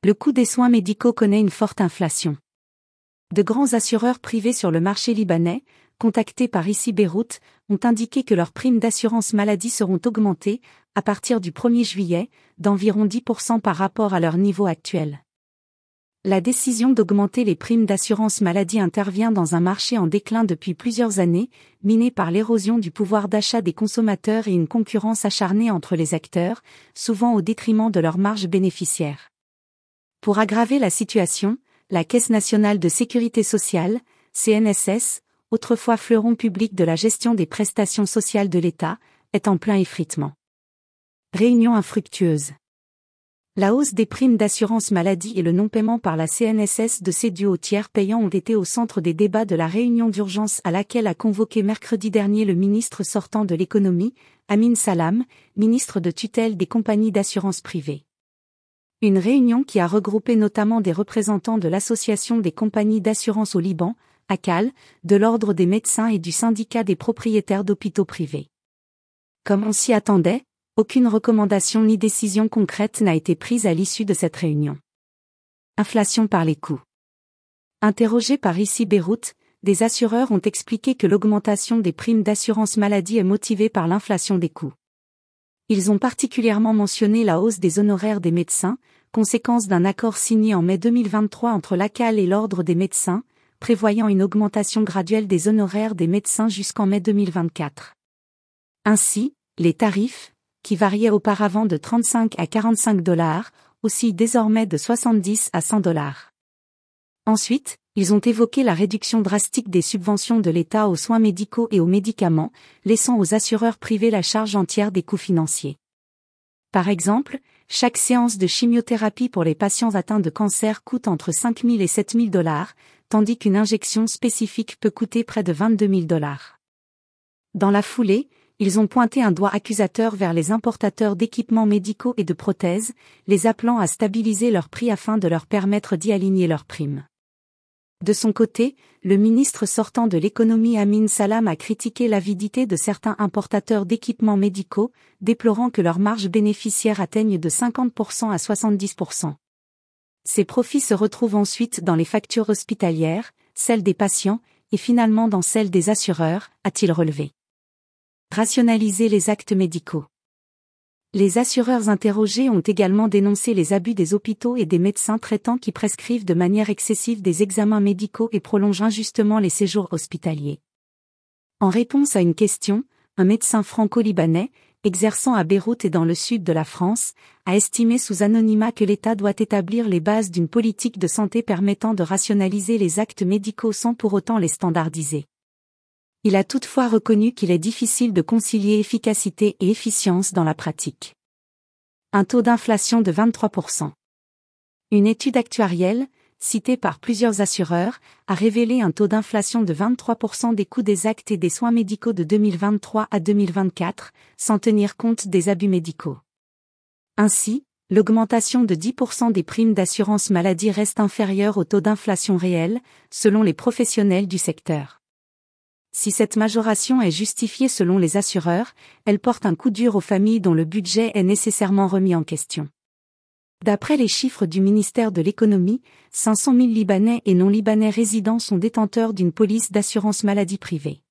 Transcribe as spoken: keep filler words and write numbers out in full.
Le coût des soins médicaux connaît une forte inflation. De grands assureurs privés sur le marché libanais, contactés par Ici Beyrouth, ont indiqué que leurs primes d'assurance maladie seront augmentées, à partir du premier juillet, d'environ dix pour cent par rapport à leur niveau actuel. La décision d'augmenter les primes d'assurance maladie intervient dans un marché en déclin depuis plusieurs années, miné par l'érosion du pouvoir d'achat des consommateurs et une concurrence acharnée entre les acteurs, souvent au détriment de leurs marges bénéficiaires. Pour aggraver la situation, la Caisse nationale de sécurité sociale, C N S S, autrefois fleuron public de la gestion des prestations sociales de l'État, est en plein effritement. Réunion infructueuse. La hausse des primes d'assurance maladie et le non-paiement par la C N S S de ces dus aux tiers payants ont été au centre des débats de la réunion d'urgence à laquelle a convoqué mercredi dernier le ministre sortant de l'économie, Amin Salam, ministre de tutelle des compagnies d'assurance privées. Une réunion qui a regroupé notamment des représentants de l'Association des compagnies d'assurance au Liban, A C A L, de l'Ordre des médecins et du syndicat des propriétaires d'hôpitaux privés. Comme on s'y attendait, aucune recommandation ni décision concrète n'a été prise à l'issue de cette réunion. Inflation par les coûts. Interrogés par Ici Beyrouth, des assureurs ont expliqué que l'augmentation des primes d'assurance maladie est motivée par l'inflation des coûts. Ils ont particulièrement mentionné la hausse des honoraires des médecins, conséquence d'un accord signé en mai deux mille vingt-trois entre l'A C A L et l'Ordre des médecins, prévoyant une augmentation graduelle des honoraires des médecins jusqu'en mai deux mille vingt-quatre. Ainsi, les tarifs, qui variaient auparavant de trente-cinq à quarante-cinq dollars, oscillent désormais de soixante-dix à cent dollars. Ensuite, ils ont évoqué la réduction drastique des subventions de l'État aux soins médicaux et aux médicaments, laissant aux assureurs privés la charge entière des coûts financiers. Par exemple, chaque séance de chimiothérapie pour les patients atteints de cancer coûte entre cinq mille et sept mille dollars, tandis qu'une injection spécifique peut coûter près de vingt-deux mille dollars. Dans la foulée, ils ont pointé un doigt accusateur vers les importateurs d'équipements médicaux et de prothèses, les appelant à stabiliser leurs prix afin de leur permettre d'y aligner leurs primes. De son côté, le ministre sortant de l'économie Amin Salam a critiqué l'avidité de certains importateurs d'équipements médicaux, déplorant que leurs marges bénéficiaires atteignent de cinquante pour cent à soixante-dix pour cent. Ces profits se retrouvent ensuite dans les factures hospitalières, celles des patients, et finalement dans celles des assureurs, a-t-il relevé. Rationaliser les actes médicaux. Les assureurs interrogés ont également dénoncé les abus des hôpitaux et des médecins traitants qui prescrivent de manière excessive des examens médicaux et prolongent injustement les séjours hospitaliers. En réponse à une question, un médecin franco-libanais, exerçant à Beyrouth et dans le sud de la France, a estimé sous anonymat que l'État doit établir les bases d'une politique de santé permettant de rationaliser les actes médicaux sans pour autant les standardiser. Il a toutefois reconnu qu'il est difficile de concilier efficacité et efficience dans la pratique. Un taux d'inflation de vingt-trois pour cent. Une étude actuarielle, citée par plusieurs assureurs, a révélé un taux d'inflation de vingt-trois pour cent des coûts des actes et des soins médicaux de deux mille vingt-trois à deux mille vingt-quatre, sans tenir compte des abus médicaux. Ainsi, l'augmentation de dix pour cent des primes d'assurance maladie reste inférieure au taux d'inflation réel, selon les professionnels du secteur. Si cette majoration est justifiée selon les assureurs, elle porte un coup dur aux familles dont le budget est nécessairement remis en question. D'après les chiffres du ministère de l'économie, cinq cent mille Libanais et non-Libanais résidents sont détenteurs d'une police d'assurance maladie privée.